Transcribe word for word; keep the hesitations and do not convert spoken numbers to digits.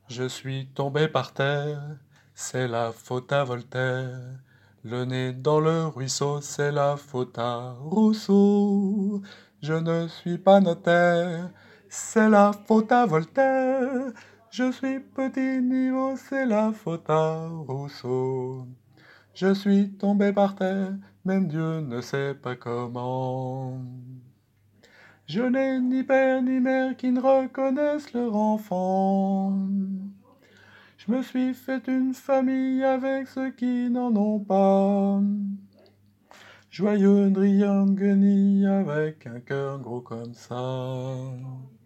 Je suis tombé par terre, c'est la faute à Voltaire. Le nez dans le ruisseau, c'est la faute à Rousseau. Je ne suis pas notaire, c'est la faute à Voltaire. Je suis petit niveau, c'est la faute à Rousseau. Je suis tombé par terre, même Dieu ne sait pas comment. Je n'ai ni père ni mère qui ne reconnaissent leur enfant. Je me suis fait une famille avec ceux qui n'en ont pas. Joyeux une riante guenille avec un cœur gros comme ça.